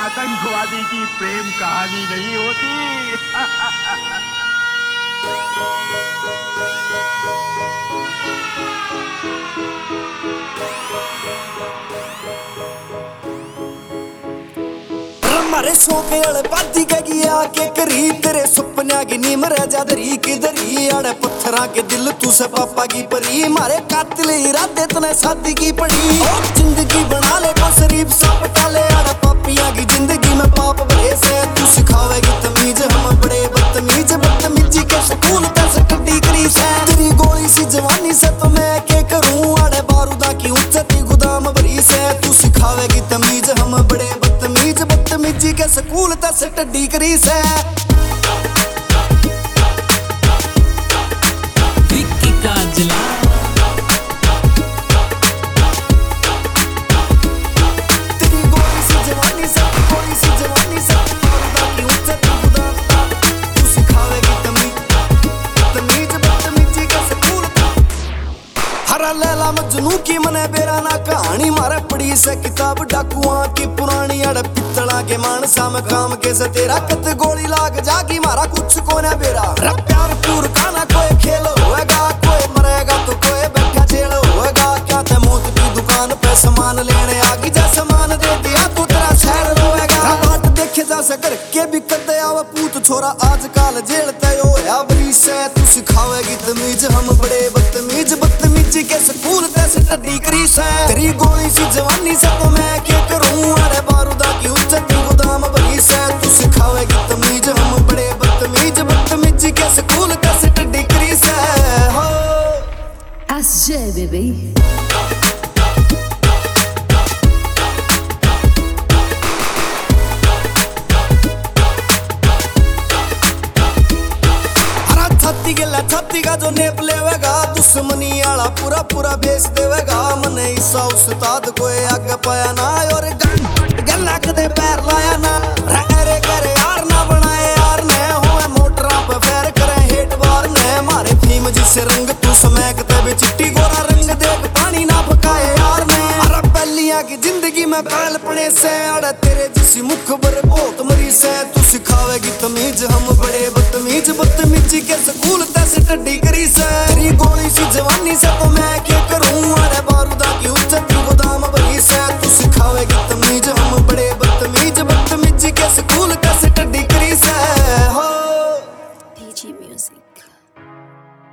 आतंकवादी की प्रेम कहानी नहीं होती। मारे शौक अड़े बादी गई आके करी तेरे सुपना की नीम राजा दरी किधरी अड़े पत्थरा के दिल तू से पापा की परी मारे कातिल इरादे तने शादी की पड़ी और जिंदगी बना ले को शरीफ सा पटाले अड़े पापिया की जिंदगी में पाप भरे से तू सिखावेगी तमीज हम बड़े बदतमीज बदतमीजी के स्कूल पैसे कटी करी से तेरी गोली सी जवानी से तो मैं क्या करूं अड़े बारूदा की उच्चती गोदाम भरी से तू सिखावेगी तमीज हम बड़े बदतमीज बदतमीजी के स्कूल तस टड्डी करी से विक्की काजला तेरी गोली सी जवानी से बारूदा की उच्चती गोदाम तू सिखावेगी तमीज बदतमीजी के स्कूल हरा लैला मजनू की मने बेरा ना कहानी मारे पड़ी से किताब डाकुआ की पुरानी अड़ पित्तला के मानसा में काम के से तेरा कत गोली लाग जागी मारा कुछ को ना बेरा प्यार पूर का ना कोई खेल होएगा कोई मरेगा तो कोई बैठा जेल होएगा क्या ते मौत की दुकान पे सामान लेने आगी जा सामान दे दिया तो तेरा शहर रोएगा बात देखे जा सकर के भी कदे आवा पूत छोरा आजकल जेल तय होया बरी से तू सिखावेगी तमीज हम बड़े बदतमीज बदतमीजी के स्कूल तैसे टड्डी करी से तेरी गोली सी जवानी से तो मैं क्या करूं अरे बारूदा की उच्चती गोदाम भरी से तू सिखावेगी तमीज हम बड़े बदतमीज बदतमीजी के स्कूल तैसे टड्डी करी से हो SJ baby छाती का जो नेप लेवेगा दुश्मनी आला पूरा पूरा बेच देवेगा मने ईसा उस्ताद को आगे पाया ना और गल्ला कदे पैर लाया ना रे करे यार ना बनाए यार ने होए मोटरा पे फेर करे हेट बार ने मारे फीम जिसे रंग तू समैकते भी चिट्टी गोरा रंग देख पानी ना पकाए यार ने अरे पहलिया की जिंदगी में पहलपने से अड़े तेरे जिसी मुख पर बहुत मरी से तू सिखावेगी तमीज हम बड़े बदतमीज बदतमीजी के स्कूल तैसे टड्डी करी से तेरी गोली सी जवानी से तो मैं क्या करूं अरे बारूदा की उच्चती गोदाम